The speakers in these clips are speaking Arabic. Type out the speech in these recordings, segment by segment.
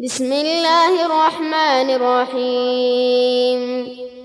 بسم الله الرحمن الرحيم.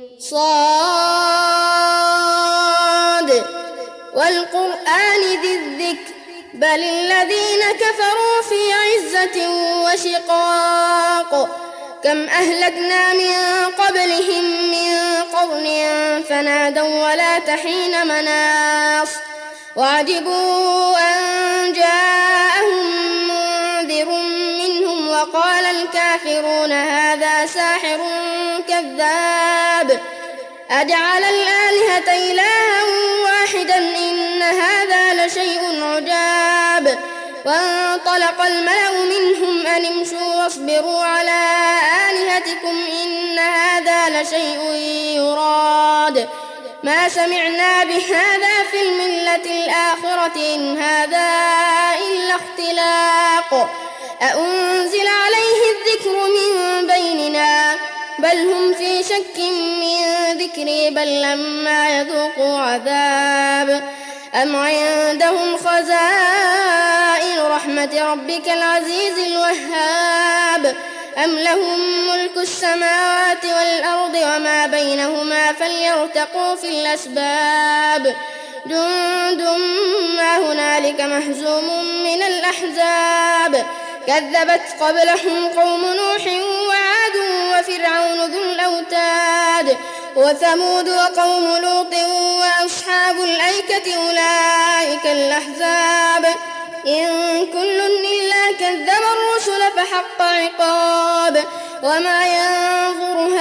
صاد والقرآن ذي الذكر بل الذين كفروا في عزة وشقاق كم أهلكنا من قبلهم من قرن فنادوا ولا تحين مناص وعجبوا أن جاءهم منذر منهم وقال الكافرون هذا ساحر كذاب أجعل الآلهة إلها واحدا إن هذا لشيء عجاب وانطلق الملأ منهم أن امشوا واصبروا على آلهتكم إن هذا لشيء يراد ما سمعنا بهذا في الملة الآخرة إن هذا إلا اختلاق أأنزل عليه الذكر من بيننا بل هم في شك من ذكري بل لما يذوقوا عذاب أم عندهم خزائن رحمة ربك العزيز الوهاب أم لهم ملك السماوات والأرض وما بينهما فليرتقوا في الأسباب جند ما هنالك مهزوم من الأحزاب كذبت قبلهم قوم نوح وعاد وفرعون ذو الأوتاد وثمود وقوم لوط وأصحاب الأيكة أولئك الأحزاب إن كل إلا كذب الرسل فحق عقاب وما ينظر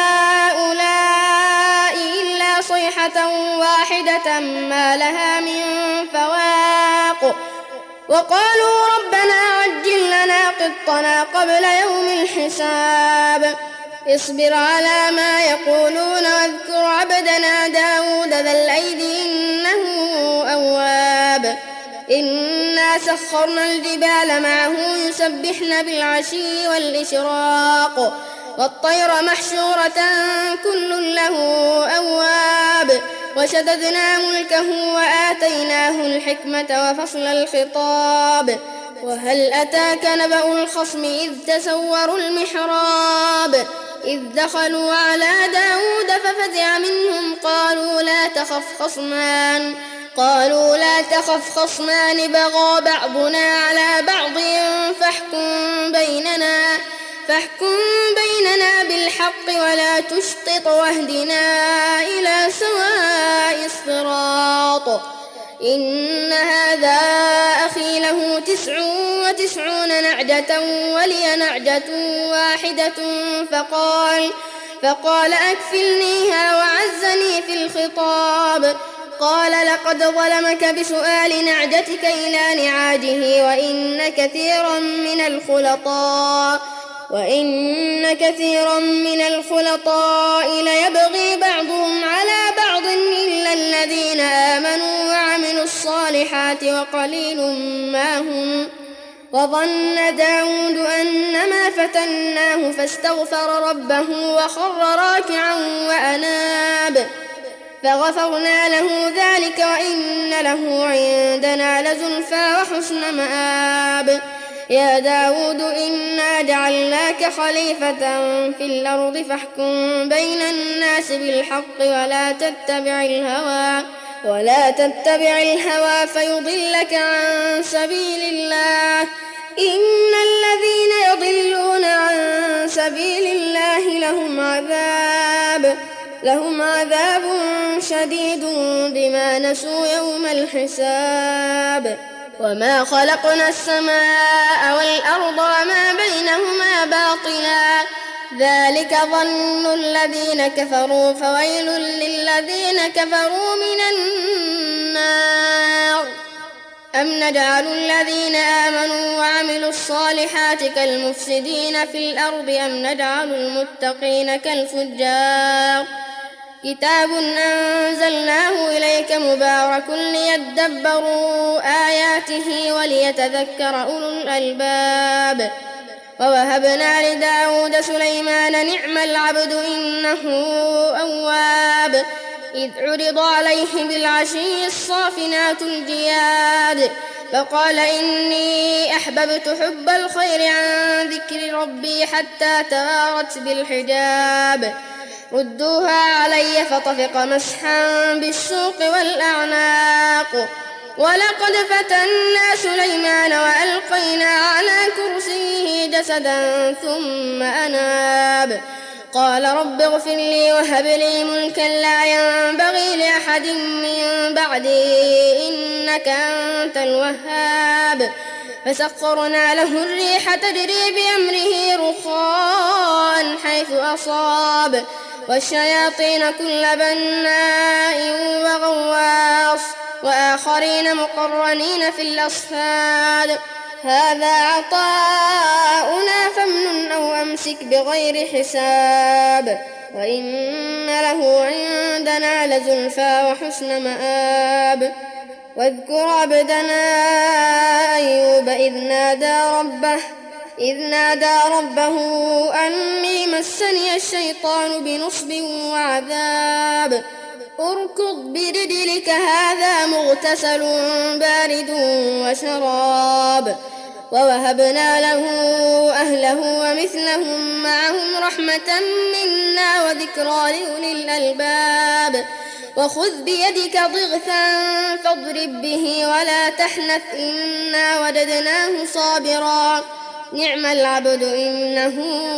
هؤلاء إلا صيحة واحدة ما لها من فواق وقالوا ربنا عجل لنا قطنا قبل يوم الحساب اصبر على ما يقولون واذكر عبدنا داود ذا الأيد إنه أواب إنا سخرنا الجبال معه يسبحن بالعشي والإشراق والطير محشورة كل له أواب وشددنا ملكه وآتيناه الحكمة وفصل الخطاب وهل أتاك نبأ الخصم إذ تسوروا المحراب إذ دخلوا على داود ففزع منهم قالوا لا تخف خصمان بغى بعضنا على بعض فاحكم بيننا بالحق ولا تشطط واهدنا إلى سواء الصراط إن هذا أخي له 99 نعجة ولي نعجة واحدة فقال أكفلنيها وعزني في الخطاب قال لقد ظلمك بسؤال نعجتك إلى نعاجه وإن كثيرا من الخلطاء ليبغي بعضهم على بعض إلا الذين آمنوا وعملوا الصالحات وقليل ما هم وظن داود أنما فتناه فاستغفر ربه وخر راكعا وأناب فغفرنا له ذلك وإن له عندنا لزلفى وحسن مآب يا داود إنا جعلناك خليفة في الأرض فاحكم بين الناس بالحق ولا تتبع الهوى فيضلك عن سبيل الله إن الذين يضلون عن سبيل الله لهم عذاب شديد بما نسوا يوم الحساب وما خلقنا السماء والأرض وما بينهما باطلا ذلك ظن الذين كفروا فويل للذين كفروا من النار أم نجعل الذين آمنوا وعملوا الصالحات كالمفسدين في الأرض أم نجعل المتقين كالفجار كتاب أنزلناه إليك مبارك ليدبروا آياته وليتذكر أولو الألباب ووهبنا لداود سليمان نعم العبد إنه أواب إذ عرض عليه بالعشي الصافنات الجياد فقال إني أحببت حب الخير عن ذكر ربي حتى توارت بالحجاب ردوها علي فطفق مسحا بالسوق والأعناق ولقد فتنا سليمان وألقينا على كرسيه جسدا ثم أناب قال رب اغفر لي وهب لي ملكا لا ينبغي لأحد من بعدي إنك أنت الوهاب فسخرنا له الريح تجري بأمره رخاء حيث أصاب والشياطين كل بناء وغواص وآخرين مقرنين في الأصفاد هذا عطاؤنا فامنن أو أمسك بغير حساب وإن له عندنا لزلفى وحسن مآب واذكر عبدنا أيوب إذ نادى ربه أني مسني الشيطان بنصب وعذاب اركض برجلك هذا مغتسل بارد وشراب ووهبنا له أهله ومثلهم معهم رحمة منا وذكرى لأولي الألباب وخذ بيدك ضغثا فاضرب به ولا تحنث إنا وجدناه صابرا نعم العبد إنه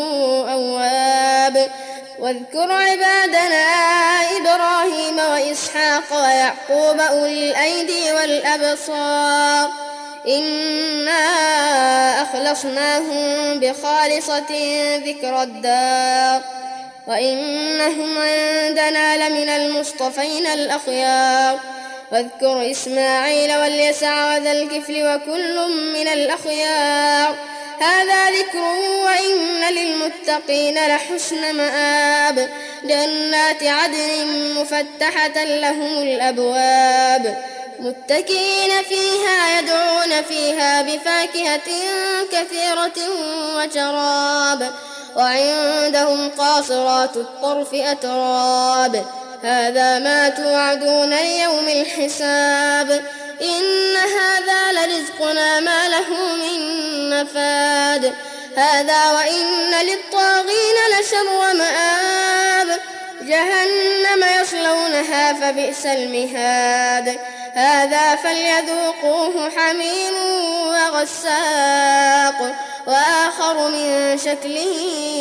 أواب واذكر عبادنا إبراهيم وإسحاق ويعقوب أولي الأيدي والأبصار إنا أخلصناهم بخالصة ذكر الدار وإنهم عندنا لمن المصطفين الأخيار واذكر إسماعيل واليسع وذا الكفل وكل من الأخيار هذا ذكر وإن للمتقين لحسن مآب جنات عدن مفتحة لهم الأبواب متكئين فيها يدعون فيها بفاكهة كثيرة وشراب وعندهم قاصرات الطرف أتراب هذا ما توعدون ليوم الحساب إن هذا لرزقنا ما له من نفاد هذا وإن للطاغين لشر مآب جهنم يصلونها فبئس المهاد هذا فليذوقوه حميم وغساق وآخر من شكله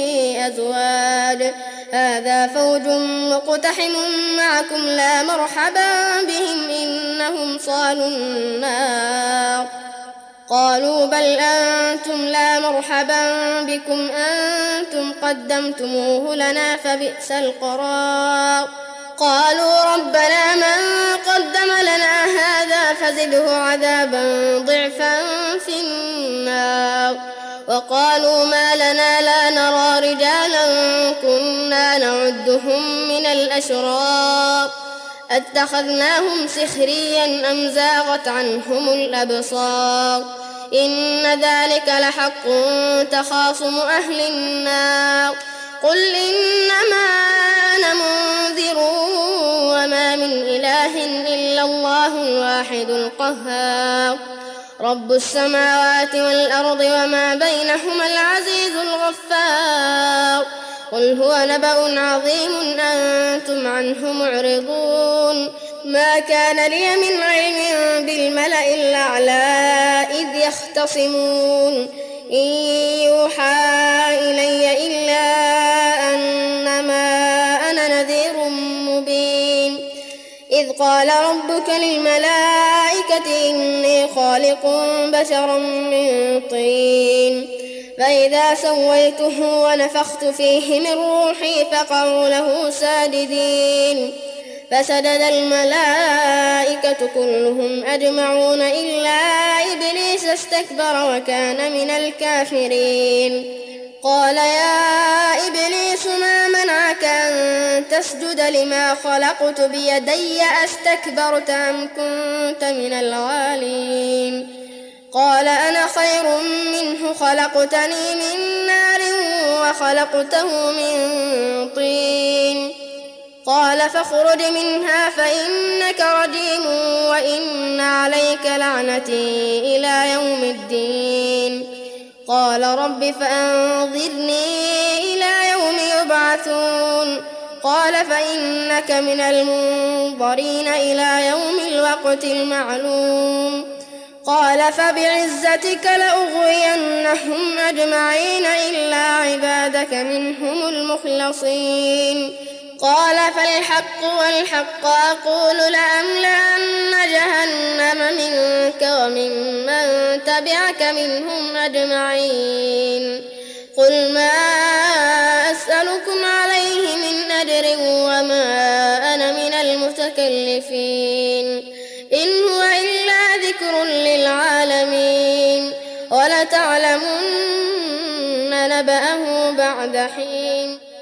أزواج هذا فوج مقتحم معكم لا مرحبا بهم إنهم صالوا النار قالوا بل أنتم لا مرحبا بكم أنتم قدمتموه لنا فبئس القرار قالوا ربنا من قدم لنا هذا فزده عذابا ضعفا في النار وقالوا ما لنا لا نرى رجالا كنا نعدهم من الأشرار أتخذناهم سخريا أم زاغت عنهم الأبصار إن ذلك لحق تخاصم أهل النار قل إنما أنا منذر وما من إله إلا الله الواحد القهار رب السماوات والأرض وما بينهما العزيز الغفار قل هو نبأ عظيم أنتم عنه معرضون ما كان لي من علم بالملأ الأعلى إذ يختصمون إن يوحى إلي إلا أنما أنا نذير مبين إذ قال ربك للملائكة إني خالق بشرا من طين فإذا سويته ونفخت فيه من روحي فقعوا له ساجدين فسجد الملائكة كلهم أجمعون إلا إبليس استكبر وكان من الكافرين قال يا إبليس ما منعك أن تسجد لما خلقت بيدي أستكبرت أم كنت من العالين قال أنا خير منه خلقتني من نار وخلقته من طين قال فاخرج منها فإنك رجيم وإن عليك لعنتي إلى يوم الدين. قال رب فأنظرني إلى يوم يبعثون. قال فإنك من المنظرين إلى يوم الوقت المعلوم. قال فبعزتك لأغوينهم أجمعين إلا عبادك منهم المخلصين. قال فالحق والحق أقول لأملأن جهنم منك وممن تبعك منهم أجمعين. قل ما أسألكم عليه من أجر وما أنا من المتكلفين، إن هو إلا ذكر للعالمين، ولتعلمن نبأه بعد حين.